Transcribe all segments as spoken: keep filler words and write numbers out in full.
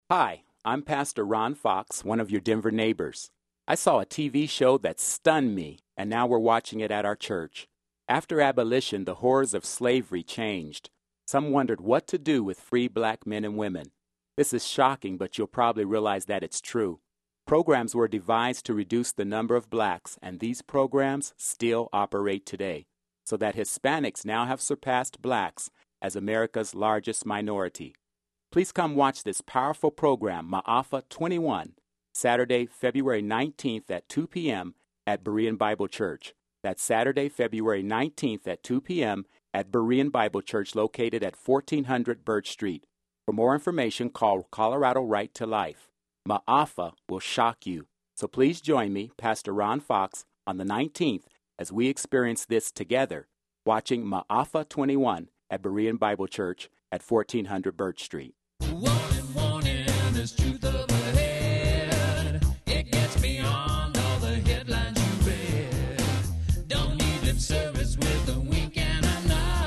Hi, I'm Pastor Ron Fox, one of your Denver neighbors. I saw a T V show that stunned me, and now we're watching it at our church. After abolition, the horrors of slavery changed. Some wondered what to do with free black men and women. This is shocking, but you'll probably realize that it's true. Programs were devised to reduce the number of blacks, and these programs still operate today, so that Hispanics now have surpassed blacks as America's largest minority. Please come watch this powerful program, Ma'afa twenty-one, Saturday, February nineteenth at two p.m. at Berean Bible Church. That's Saturday, February nineteenth at two p.m. at Berean Bible Church located at fourteen hundred Birch Street. For more information, call Colorado Right to Life. Ma'afa will shock you. So please join me, Pastor Ron Fox, on the nineteenth as we experience this together, watching Ma'afa twenty-one at Berean Bible Church at fourteen hundred Birch Street. Warning, warning, there's truth up ahead. It gets beyond all the headlines you read. Don't need lip service with a wink and a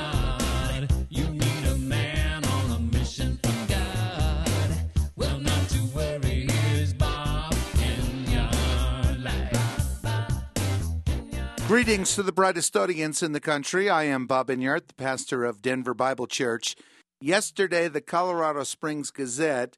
nod. You need a man on a mission from God. Well, not to worry, here's Bob in your life. Greetings to the brightest audience in the country. I am Bob Inyart, the pastor of Denver Bible Church. Yesterday, the Colorado Springs Gazette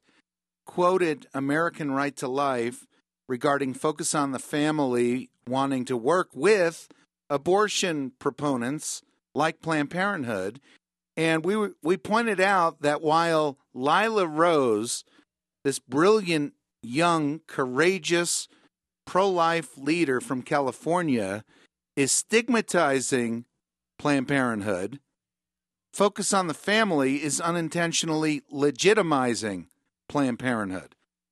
quoted American Right to Life regarding Focus on the Family wanting to work with abortion proponents like Planned Parenthood. And we we pointed out that while Lila Rose, this brilliant, young, courageous, pro-life leader from California, is stigmatizing Planned Parenthood, Focus on the Family is unintentionally legitimizing Planned Parenthood.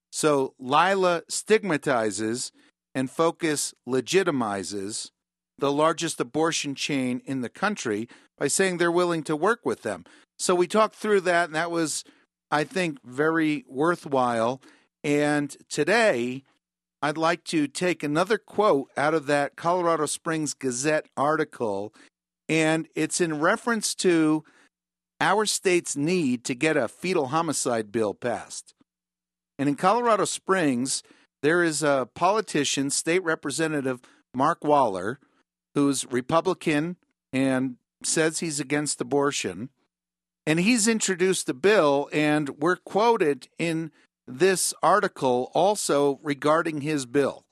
So Lila stigmatizes and Focus legitimizes the largest abortion chain in the country by saying they're willing to work with them. So we talked through that, and that was, I think, very worthwhile. And today, I'd like to take another quote out of that Colorado Springs Gazette article, and it's in reference to our state's need to get a fetal homicide bill passed. And in Colorado Springs, there is a politician, State Representative Mark Waller, who's Republican and says he's against abortion. And he's introduced a bill, and we're quoted in this article also regarding his bill.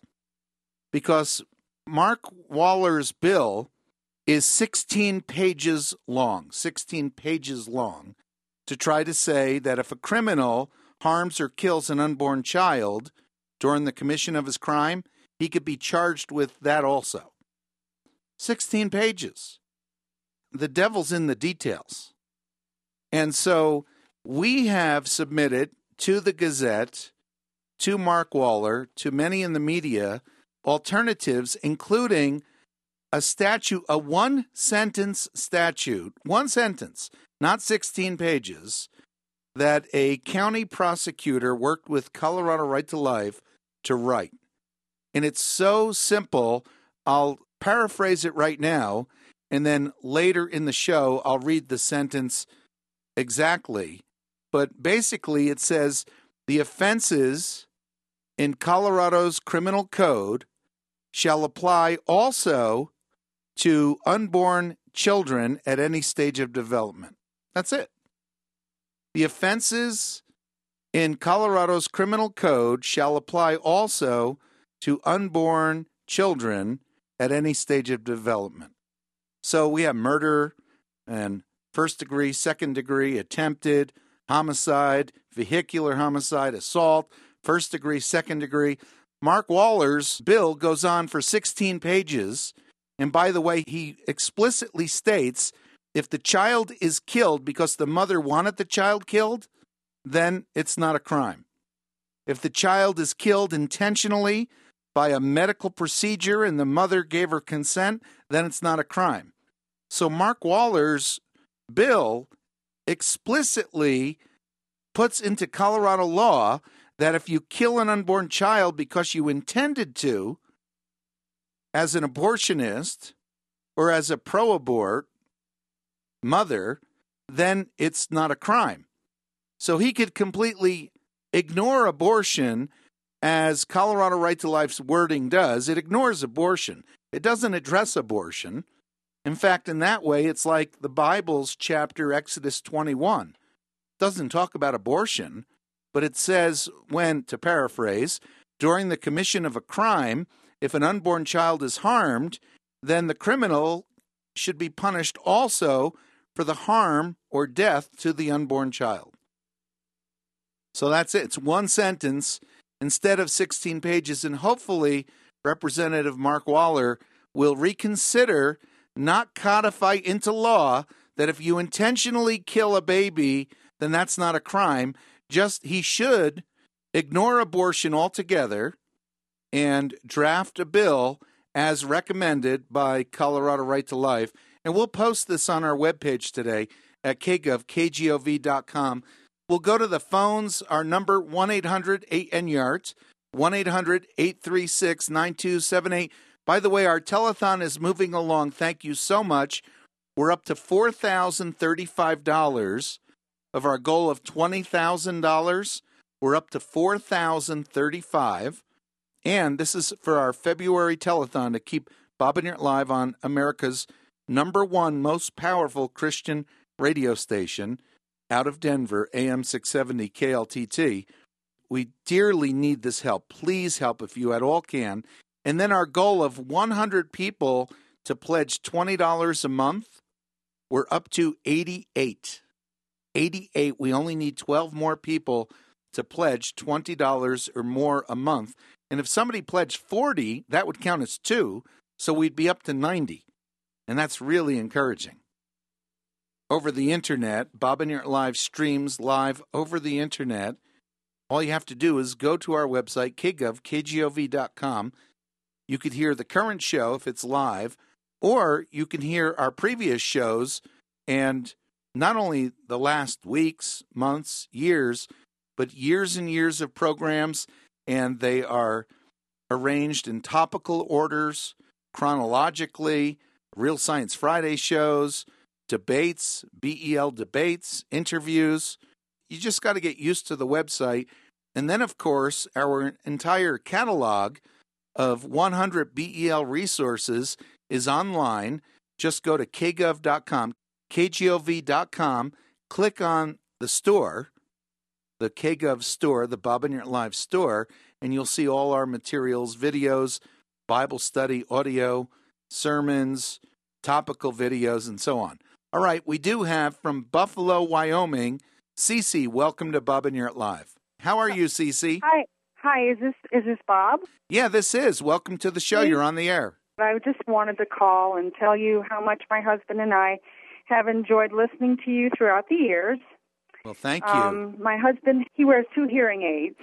Because Mark Waller's bill is sixteen pages long, sixteen pages long, to try to say that if a criminal harms or kills an unborn child during the commission of his crime, he could be charged with that also. sixteen pages. The devil's in the details. And so we have submitted to the Gazette, to Mark Waller, to many in the media, alternatives, including a statute, a one-sentence statute, one sentence, not sixteen pages, that a county prosecutor worked with Colorado Right to Life to write. And it's so simple, I'll paraphrase it right now, and then later in the show, I'll read the sentence exactly. But basically, it says, the offenses in Colorado's criminal code shall apply also to unborn children at any stage of development. That's it. The offenses in Colorado's criminal code shall apply also to unborn children at any stage of development. So we have murder and first degree, second degree, attempted, homicide, vehicular homicide, assault, first degree, second degree. Mark Waller's bill goes on for sixteen pages. And by the way, he explicitly states if the child is killed because the mother wanted the child killed, then it's not a crime. If the child is killed intentionally by a medical procedure and the mother gave her consent, then it's not a crime. So Mark Waller's bill explicitly puts into Colorado law that if you kill an unborn child because you intended to, as an abortionist or as a pro-abort mother, then it's not a crime. So he could completely ignore abortion as Colorado Right to Life's wording does. It ignores abortion. It doesn't address abortion. In fact, in that way, it's like the Bible's chapter Exodus twenty-one. It doesn't talk about abortion, but it says when, to paraphrase, during the commission of a crime, if an unborn child is harmed, then the criminal should be punished also for the harm or death to the unborn child. So that's it. It's one sentence instead of sixteen pages, and hopefully Representative Mark Waller will reconsider, not codify into law, that if you intentionally kill a baby, then that's not a crime. Just he should ignore abortion altogether and draft a bill as recommended by Colorado Right to Life. And we'll post this on our webpage today at k gov k gov dot com. We'll go to the phones. Our number, one eight hundred eight N Y A R T, one eight hundred eight three six nine two seven eight. By the way, our telethon is moving along. Thank you so much. We're up to four thousand thirty-five dollars of our goal of twenty thousand dollars. We're up to four thousand thirty-five dollars. And this is for our February telethon to keep Bob and Yurt Live on America's number one most powerful Christian radio station out of Denver, A M six seventy K L T T. We dearly need this help. Please help if you at all can. And then our goal of one hundred people to pledge twenty dollars a month, we're up to eighty-eight. eighty-eight. We only need twelve more people to pledge twenty dollars or more a month. And if somebody pledged forty, that would count as two, so we'd be up to ninety. And that's really encouraging. Over the internet, Bob and Yurt Live streams live over the internet. All you have to do is go to our website, k gov k gov dot com. You could hear the current show if it's live, or you can hear our previous shows, and not only the last weeks, months, years, but years and years of programs, and they are arranged in topical orders, chronologically, Real Science Friday shows, debates, B E L debates, interviews. You just got to get used to the website. And then, of course, our entire catalog of one hundred B E L resources is online. Just go to k gov dot com, k gov dot com, click on the store, the KGov store, the Bob and Yurt Live store, and you'll see all our materials, videos, Bible study, audio, sermons, topical videos, and so on. All right, we do have from Buffalo, Wyoming, Cece. Welcome to Bob and Yurt Live. How are you, Cece? Hi, hi. Is this is this Bob? Yeah, this is. Welcome to the show. Hey. You're on the air. I just wanted to call and tell you how much my husband and I have enjoyed listening to you throughout the years. Well, thank you. Um, my husband, he wears two hearing aids,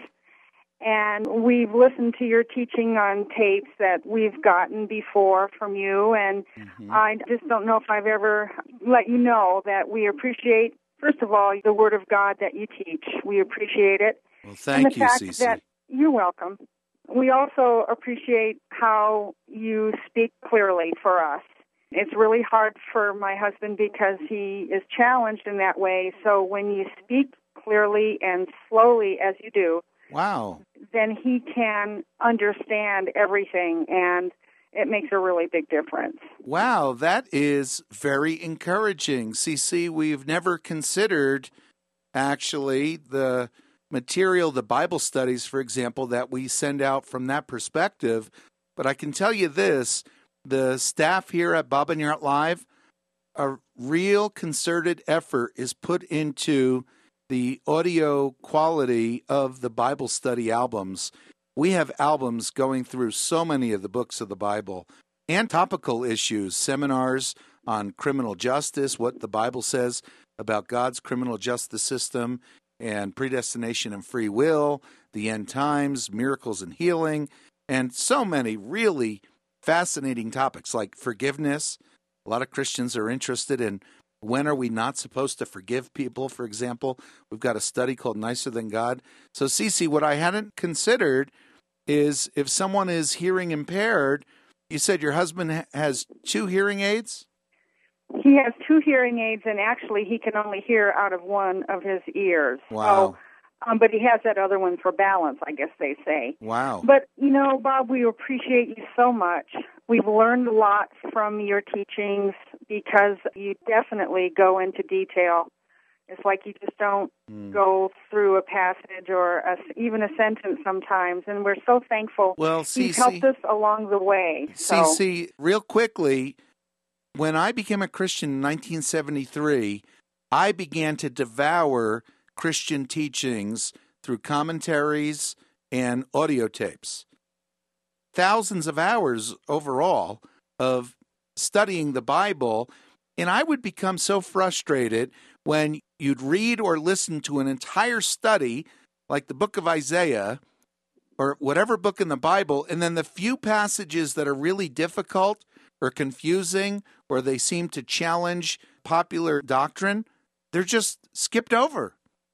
and we've listened to your teaching on tapes that we've gotten before from you, and mm-hmm. I just don't know if I've ever let you know that we appreciate, first of all, the Word of God that you teach. We appreciate it. Well, thank and the you, fact Cece. That you're welcome. We also appreciate how you speak clearly for us. It's really hard for my husband because he is challenged in that way. So when you speak clearly and slowly as you do, wow, then he can understand everything, and it makes a really big difference. Wow, that is very encouraging. C C, we've never considered actually the material, the Bible studies, for example, that we send out from that perspective. But I can tell you this, the staff here at Bob and Yurt Live, a real concerted effort is put into the audio quality of the Bible study albums. We have albums going through so many of the books of the Bible and topical issues, seminars on criminal justice, what the Bible says about God's criminal justice system and predestination and free will, the end times, miracles and healing, and so many really fascinating topics like forgiveness. A lot of Christians are interested in when are we not supposed to forgive people, for example. We've got a study called Nicer Than God. So, Cece, what I hadn't considered is if someone is hearing impaired, you said your husband has two hearing aids? He has two hearing aids, and actually he can only hear out of one of his ears. Wow. So Um, but he has that other one for balance, I guess they say. Wow. But, you know, Bob, we appreciate you so much. We've learned a lot from your teachings because you definitely go into detail. It's like you just don't mm. go through a passage or a, even a sentence sometimes, and we're so thankful. Well, C C, you've helped us along the way. So. C C, real quickly, when I became a Christian in nineteen seventy-three, I began to devour Christian teachings through commentaries and audio tapes. Thousands of hours overall of studying the Bible, and I would become so frustrated when you'd read or listen to an entire study, like the book of Isaiah, or whatever book in the Bible, and then the few passages that are really difficult or confusing, or they seem to challenge popular doctrine, they're just skipped over.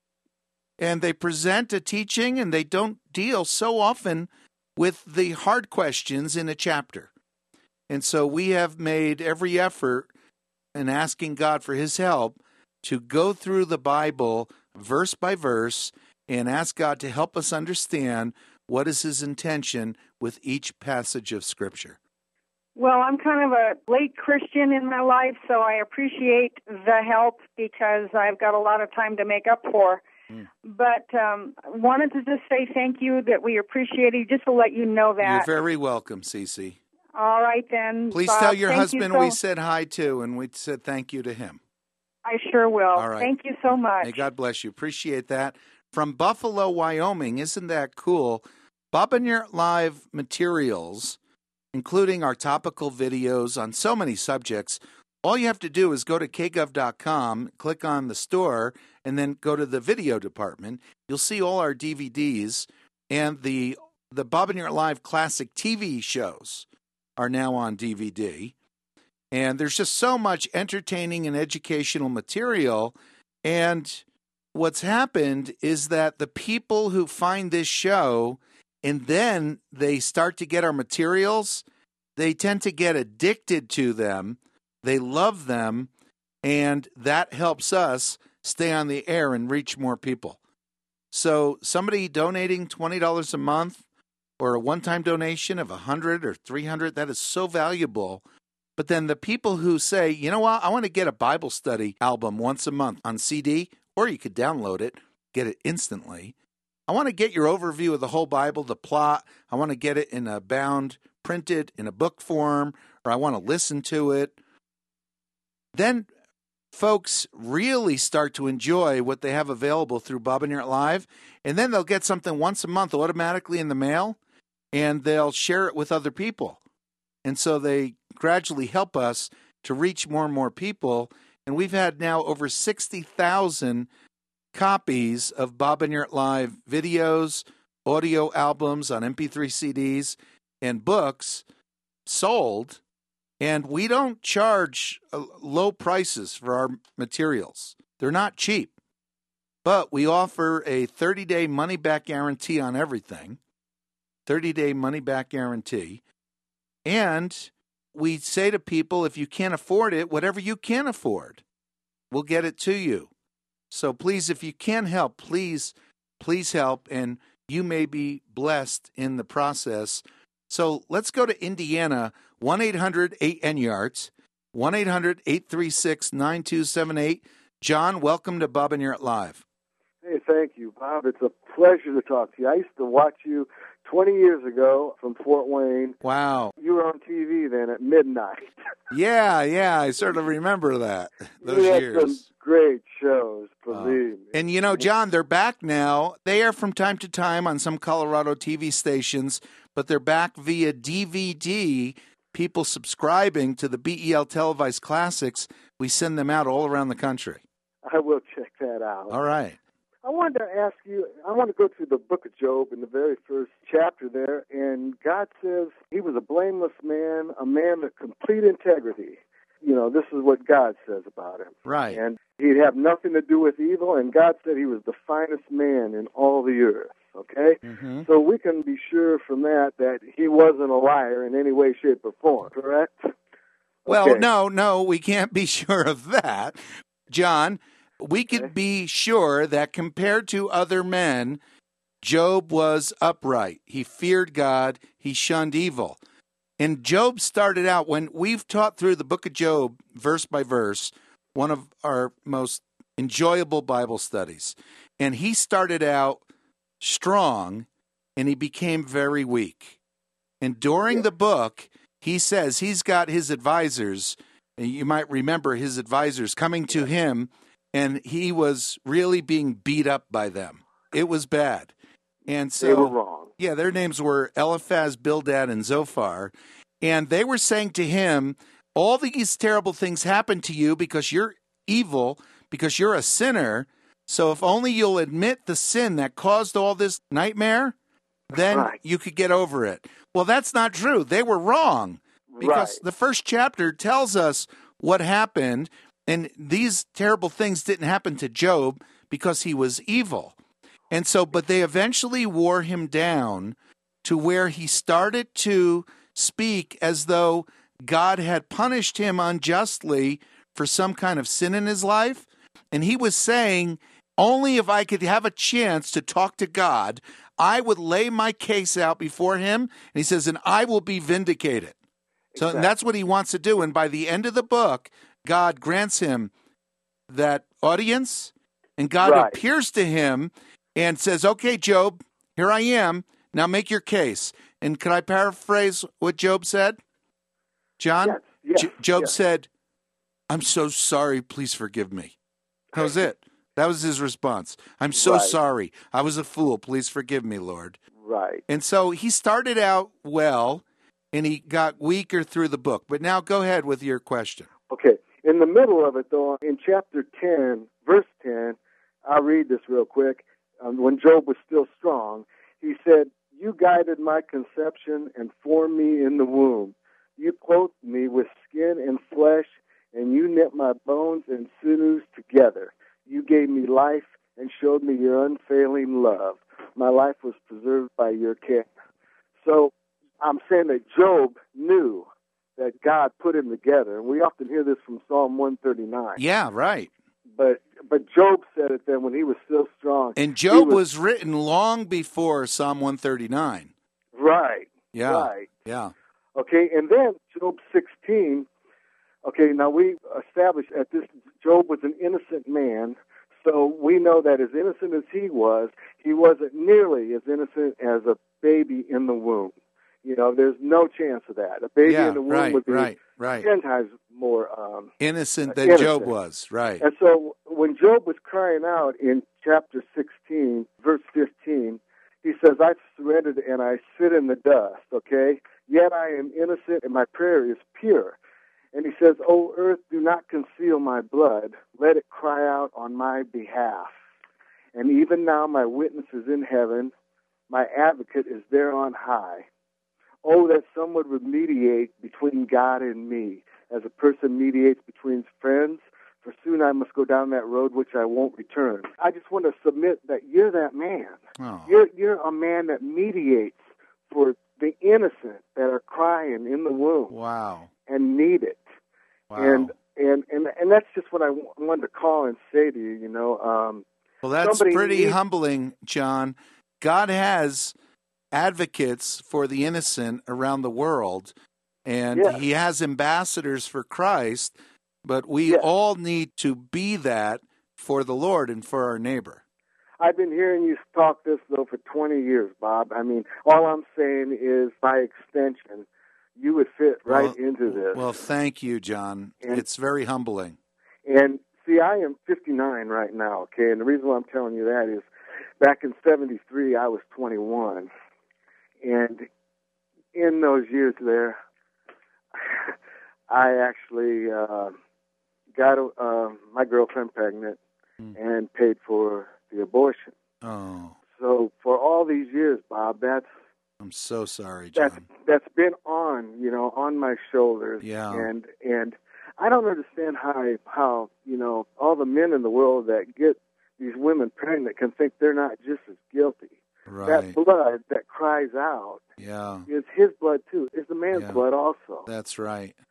And they present a teaching, and they don't deal so often with the hard questions in a chapter. And so we have made every effort in asking God for his help to go through the Bible verse by verse and ask God to help us understand what is his intention with each passage of Scripture. Well, I'm kind of a late Christian in my life, so I appreciate the help because I've got a lot of time to make up for. Mm. But um, wanted to just say thank you, that we appreciate it, just to let you know that. You're very welcome, Cece. All right, then. Please Bob, tell your thank husband you so- we said hi to, and we said thank you to him. I sure will. All right. Thank you so much. May God bless you. Appreciate that. From Buffalo, Wyoming, isn't that cool? Bob and Your Live materials, including our topical videos on so many subjects. All you have to do is go to k gov dot com, click on the store, and then go to the video department. You'll see all our D V Ds, and the the Bob and Your Live classic T V shows are now on D V D. And there's just so much entertaining and educational material. And what's happened is that the people who find this show and then they start to get our materials, they tend to get addicted to them. They love them, and that helps us stay on the air and reach more people. So somebody donating twenty dollars a month or a one-time donation of one hundred dollars or three hundred dollars, that is so valuable. But then the people who say, you know what, I want to get a Bible study album once a month on C D, or you could download it, get it instantly. I want to get your overview of the whole Bible, the plot. I want to get it in a bound, printed in a book form, or I want to listen to it. Then folks really start to enjoy what they have available through Bob and Your Live, and then they'll get something once a month automatically in the mail, and they'll share it with other people. And so they gradually help us to reach more and more people. And we've had now over sixty thousand copies of Bob and Your Live videos, audio albums on M P three C Ds, and books sold. And we don't charge low prices for our materials. They're not cheap. But we offer a thirty-day money-back guarantee on everything, thirty-day money-back guarantee. And we say to people, if you can't afford it, whatever you can afford, we'll get it to you. So please, if you can help, please, please help, and you may be blessed in the process. So let's go to Indiana, one eight hundred eight N Y A R D S, one eight hundred eight three six nine two seven eight. John, welcome to Bob and Your Live. Hey, thank you, Bob. It's a pleasure to talk to you. I used to watch you twenty years ago from Fort Wayne. Wow. You were on T V then at midnight. Yeah, yeah, I sort of remember that, those you had years. Some great shows, believe uh, me. And, you know, John, they're back now. They are from time to time on some Colorado T V stations, but they're back via D V D. People subscribing to the B E L Televised Classics, we send them out all around the country. I will check that out. All right. I wanted to ask you, I want to go through the book of Job in the very first chapter there, and God says he was a blameless man, a man of complete integrity. You know, this is what God says about him. Right. And he'd have nothing to do with evil, and God said he was the finest man in all the earth, okay? Mm-hmm. So we can be sure from that that he wasn't a liar in any way, shape, or form, correct? Well, okay. no, no, we can't be sure of that. John, we could be sure that compared to other men, Job was upright. He feared God. He shunned evil. And Job started out, when we've taught through the book of Job, verse by verse, one of our most enjoyable Bible studies. And he started out strong, and he became very weak. And during the book, he says he's got his advisors, and you might remember his advisors coming to him, and he was really being beat up by them. It was bad. And so, they were wrong. Yeah, their names were Eliphaz, Bildad, and Zophar. And they were saying to him, all these terrible things happen to you because you're evil, because you're a sinner. So if only you'll admit the sin that caused all this nightmare, then Right. you could get over it. Well, that's not true. They were wrong, because Right. the first chapter tells us what happened. And these terrible things didn't happen to Job because he was evil. And so, but they eventually wore him down to where he started to speak as though God had punished him unjustly for some kind of sin in his life. And he was saying, only if I could have a chance to talk to God, I would lay my case out before him. And he says, and I will be vindicated. So Exactly. and that's what he wants to do. And by the end of the book, God grants him that audience, and God Right. appears to him and says, okay, Job, here I am. Now make your case. And could I paraphrase what Job said? John? Yes, yes, J- Job yes. said, I'm so sorry. Please forgive me. That was it. That was his response. I'm so Right. sorry. I was a fool. Please forgive me, Lord. Right. And so he started out well, and he got weaker through the book. But now go ahead with your question. Okay. In the middle of it, though, in chapter ten, verse ten, I'll read this real quick. Um, when Job was still strong, he said, you guided my conception and formed me in the womb. You clothed me with skin and flesh, and you knit my bones and sinews together. You gave me life and showed me your unfailing love. My life was preserved by your care. So I'm saying that Job knew that God put him together. And we often hear this from Psalm one thirty-nine. Yeah, right. But but Job said it then when he was still strong. And He Job was written long before Psalm one thirty-nine. Right. Yeah. Right. Yeah. Okay, and then Job sixteen. Okay, now we established that this Job was an innocent man, so we know that as innocent as he was, he wasn't nearly as innocent as a baby in the womb. You know, there's no chance of that. A baby Yeah, in the womb right, would be right, right. ten times more um, Innocent Uh, than Job innocent. was, right. And so when Job was crying out in chapter sixteen, verse fifteen, he says, I've surrendered and I sit in the dust, okay? Yet I am innocent and my prayer is pure. And he says, O earth, do not conceal my blood. Let it cry out on my behalf. And even now my witness is in heaven. My advocate is there on high. Oh, that someone would mediate between God and me, as a person mediates between friends, for soon I must go down that road which I won't return. I just want to submit that you're that man. Oh. You're you're a man that mediates for the innocent that are crying in the womb Wow. and need it. Wow. And, and and and that's just what I w- wanted to call and say to you, you know. Um, Well, that's somebody pretty needs- humbling, John. God has advocates for the innocent around the world, and Yes. he has ambassadors for Christ, but we Yes. all need to be that for the Lord and for our neighbor. I've been hearing you talk this, though, for twenty years, Bob. I mean, all I'm saying is, by extension, you would fit right Well- into this. Well, thank you, John. And- It's very humbling. And see, I am fifty-nine right now, okay? And the reason why I'm telling you that is back in seventy-three, I was twenty-one. And in those years there, I actually uh, got uh, my girlfriend pregnant Mm. and paid for the abortion. Oh, So for all these years, Bob, that's I'm so sorry, that's John. that's been on, you know, on my shoulders. Yeah. And and I don't understand how how, you know, all the men in the world that get these women pregnant can think they're not just as guilty. Right. That blood that cries out Yeah, is his blood too. Is the man's Yeah. blood also. that's right.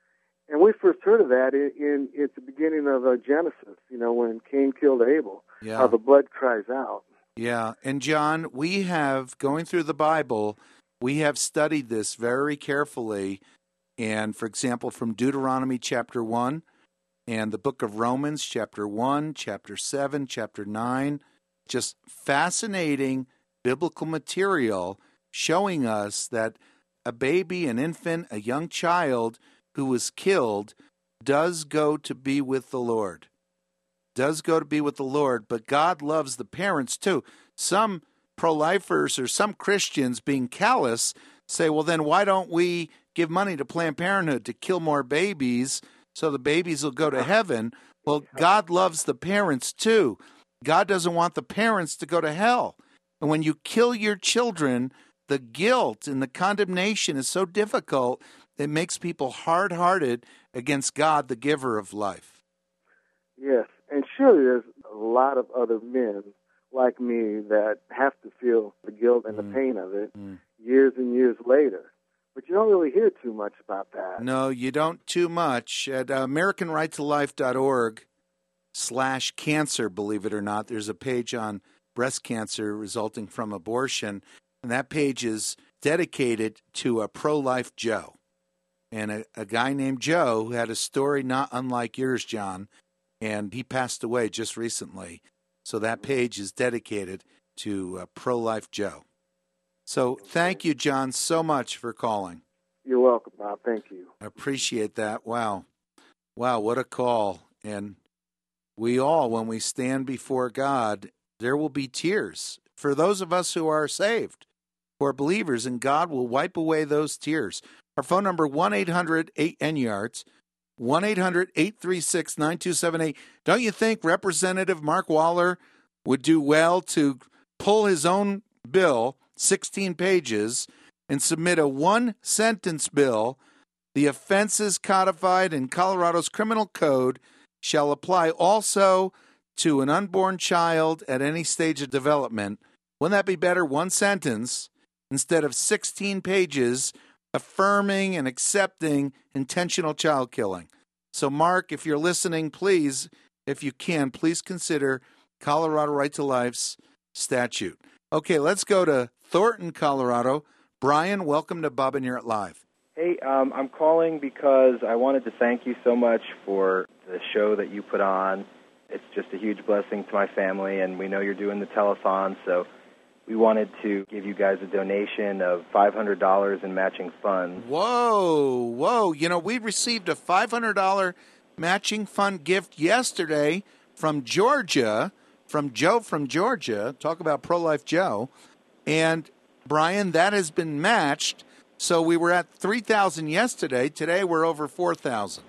And we first heard of that in, in at the beginning of uh, Genesis, you know, when Cain killed Abel, Yeah. how the blood cries out. Yeah. And John, we have, going through the Bible, we have studied this very carefully. And, for example, from Deuteronomy chapter one and the book of Romans chapter one, chapter seven, chapter nine, just fascinating biblical material showing us that a baby, an infant, a young child who was killed does go to be with the Lord. Does go to be with the Lord, but God loves the parents too. Some pro-lifers or some Christians being callous say, well, then why don't we give money to Planned Parenthood to kill more babies so the babies will go to heaven? Well, God loves the parents too. God doesn't want the parents to go to hell. And when you kill your children, the guilt and the condemnation is so difficult, it makes people hard-hearted against God, the giver of life. Yes, and surely there's a lot of other men like me that have to feel the guilt and Mm. the pain of it Mm. years and years later. But you don't really hear too much about that. No, you don't too much. At uh, American Right to Life dot org slash cancer, believe it or not, there's a page on breast cancer resulting from abortion, and that page is dedicated to a pro-life Joe. And a, a guy named Joe who had a story not unlike yours, John, and he passed away just recently. So that page is dedicated to uh, pro-life Joe. So thank you, John, so much for calling. You're welcome, Bob. Thank you. I appreciate that. Wow. Wow, what a call. And we all, when we stand before God, there will be tears for those of us who are saved, who are believers, and God will wipe away those tears. Our phone number, one eight hundred eight N Y A R D S, one eight hundred eight three six nine two seven eight. Don't you think Representative Mark Waller would do well to pull his own bill, sixteen pages, and submit a one-sentence bill? The offenses codified in Colorado's criminal code shall apply also to an unborn child at any stage of development. Wouldn't that be better? One sentence instead of sixteen pages affirming and accepting intentional child killing. So, Mark, if you're listening, please, if you can, please consider Colorado Right to Life's statute. Okay, let's go to Thornton, Colorado. Brian, welcome to Bob and You're Live. Hey, um, I'm calling because I wanted to thank you so much for the show that you put on. It's just a huge blessing to my family, and we know you're doing the telethon, so we wanted to give you guys a donation of five hundred dollars in matching funds. Whoa, whoa. You know, we received a five hundred dollars matching fund gift yesterday from Georgia, from Joe from Georgia. Talk about pro-life Joe. And, Brian, that has been matched. So we were at three thousand yesterday. Today we're over four thousand.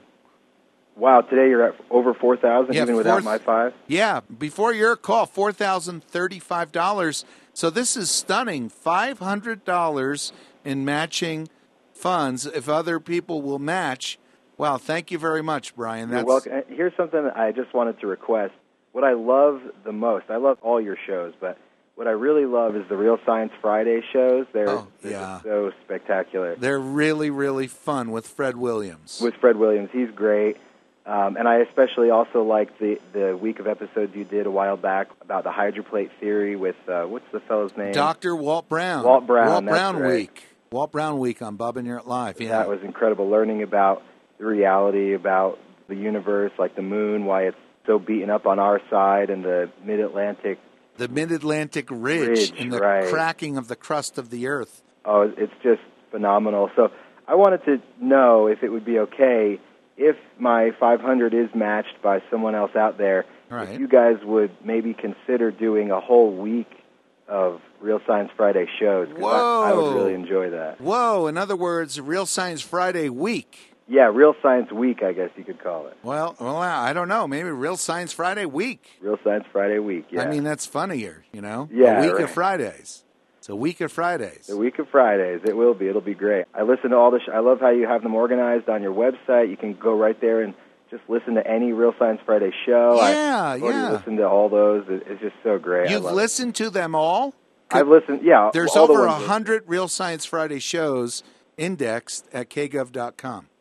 Wow, today you're at over four thousand, Yeah, even without four- my five? Yeah, before your call, four thousand thirty-five dollars. So this is stunning, five hundred dollars in matching funds if other people will match. Wow, thank you very much, Brian. You're welcome. And here's something that I just wanted to request. What I love the most, I love all your shows, but what I really love is the Real Science Friday shows. They're, Oh, they're yeah. just so spectacular. They're really, really fun with Fred Williams. With Fred Williams, he's great. Um, and I especially also like the, the week of episodes you did a while back about the hydroplate theory with, uh, what's the fellow's name? Doctor Walt Brown. Walt Brown, Walt that's Brown right. Week. Walt Brown Week on Bob and You're Live. Yeah. That was incredible, learning about the reality, about the universe, like the moon, why it's so beaten up on our side, and the mid-Atlantic. The Mid-Atlantic Ridge, Ridge, and the right. cracking of the crust of the earth. Oh, it's just phenomenal. So I wanted to know if it would be okay if my five hundred is matched by someone else out there, Right. if you guys would maybe consider doing a whole week of Real Science Friday shows. 'Cause I, I Whoa. would really enjoy that. Whoa, in other words, Real Science Friday week. Yeah, Real Science Week, I guess you could call it. Well, well, I don't know. Maybe Real Science Friday week. Real Science Friday Week, yeah. I mean, that's funnier, you know? Yeah, A week right. of Fridays. It's a week of Fridays. The week of Fridays, it will be. It'll be great. I listen to all the. Sh- I love how you have them organized on your website. You can go right there and just listen to any Real Science Friday show. Yeah, I, I've already yeah. listened to all those. It, it's just so great. I You've love it. listened to them all? I've listened. Yeah, There's all the over a ones that- hundred Real Science Friday shows indexed at k gov dot com.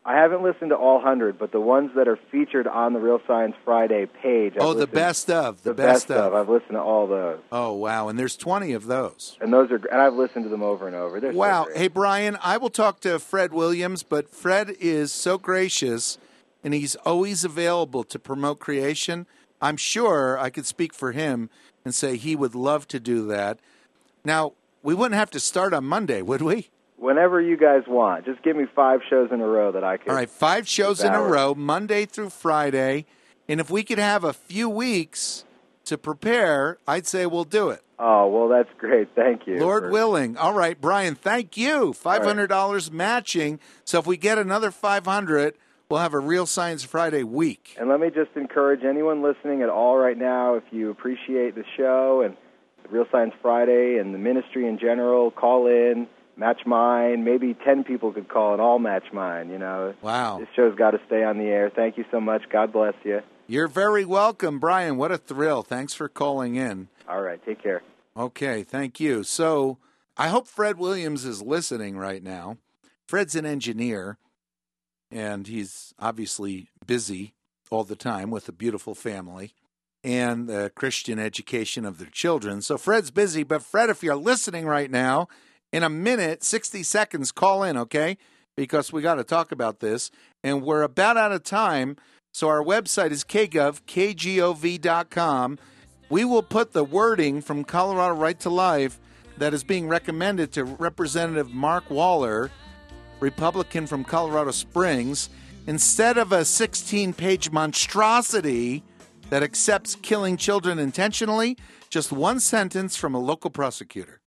I haven't listened to all one hundred, but the ones that are featured on the Real Science Friday page. I've Oh, the listened, best of. The, the best, best of. I've listened to all those. Oh, wow. And there's twenty of those. And those are, and I've listened to them over and over. They're so Wow. great. Hey, Brian, I will talk to Fred Williams, but Fred is so gracious, and he's always available to promote creation. I'm sure I could speak for him and say he would love to do that. Now, we wouldn't have to start on Monday, would we? Whenever you guys want. Just give me five shows in a row that I could. All right, five shows in a devour. row, Monday through Friday. And if we could have a few weeks to prepare, I'd say we'll do it. Oh, well, that's great. Thank you. Lord for- willing. All right, Brian, thank you. five hundred dollars matching. So if we get another five hundred dollars, we'll have a Real Science Friday week. And let me just encourage anyone listening at all right now, if you appreciate the show and the Real Science Friday and the ministry in general, call in, match mine. Maybe ten people could call and all match mine, you know. Wow. This show's got to stay on the air. Thank you so much. God bless you. You're very welcome, Brian. What a thrill. Thanks for calling in. All right, take care. Okay, thank you. So I hope Fred Williams is listening right now. Fred's an engineer, and he's obviously busy all the time with a beautiful family and the Christian education of their children. So Fred's busy, but Fred, if you're listening right now, in a minute, sixty seconds, call in, okay? Because we got to talk about this, and we're about out of time. So our website is k gov, k g o v dot com. We will put the wording from Colorado Right to Life that is being recommended to Representative Mark Waller, Republican from Colorado Springs, instead of a sixteen-page monstrosity that accepts killing children intentionally, just one sentence from a local prosecutor.